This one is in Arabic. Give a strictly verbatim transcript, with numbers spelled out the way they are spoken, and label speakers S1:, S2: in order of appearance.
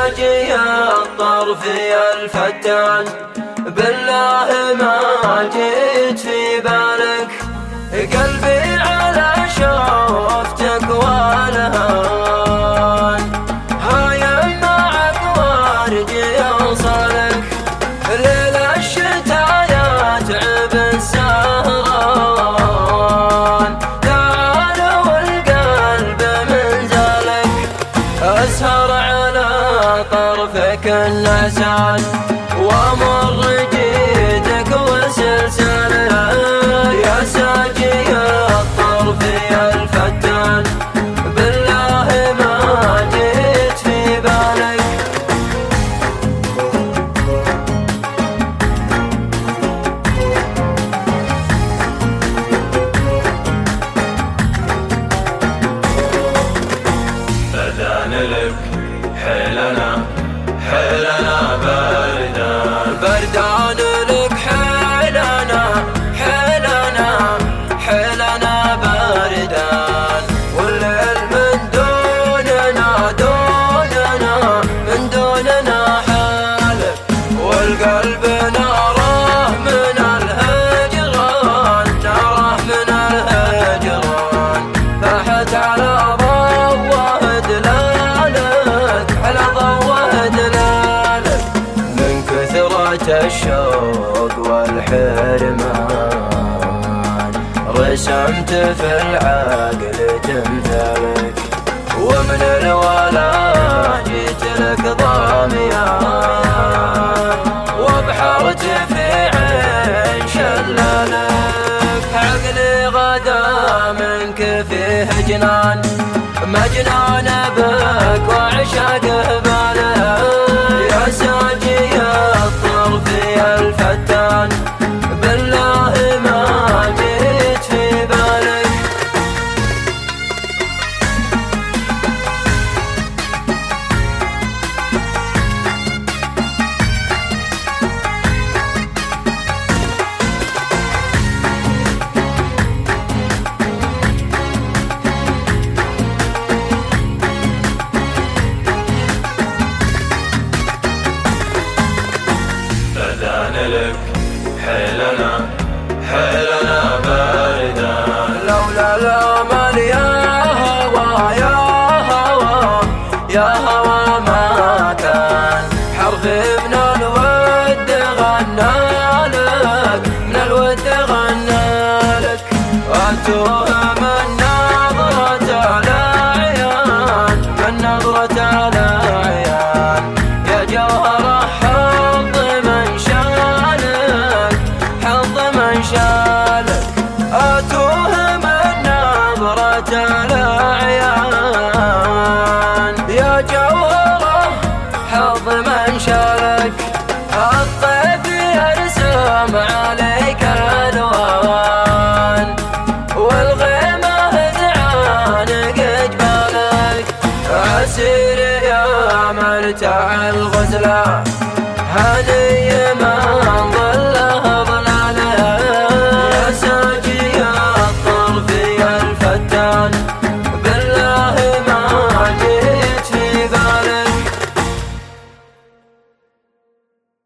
S1: ساجي الطرف الفتان بالله ما جيت في بالك، قلبي على شوفتك والهان هايم معك وارجي يوصلك، ليل الشتا يتعب السهران تعال والقلب من زلك، اسهر على طرفك النعسان وامر جيدك وسلسله، يا ساجي الطرف الفتان بالله ما جيت في بالك.
S2: بدان لك حيلنا حيلنا بردان
S1: بردان لك حيلنا حيلنا حيلنا بردان، والليل من دوننا دوننا من دوننا حالك، والقلب ناره من الهجران ناره من الهجران، بحث على ضوء دلالك على ضوء دلالك، من كثرة الشوق والحرمان رسمت في العقل تمثالك، ومن الولا جيت لك ضاميان وبحرت في عين شلالك، عقلي غدا منك فيه جنان مجنان بك وعشاق باله، يا ساجي الطرف الفتان بالله ما جيت في بالك.
S2: بدان لك حيلنا حيلنا بردان
S1: لولا الامل يا هوى يا هوى يا هوى ما كان حرف من الود غنى لك من الود غنى لك، اتوه من نظرة العيان من نظرة العيان، يا جوهر حظ من شالك حظ من شالك، اتوه من نظرة العيان يا جوهر حظ من شالك، الطيف يرسم عليك الوان والغيمة تعانق جبالك، عسير يا مرتع الغزلة هذه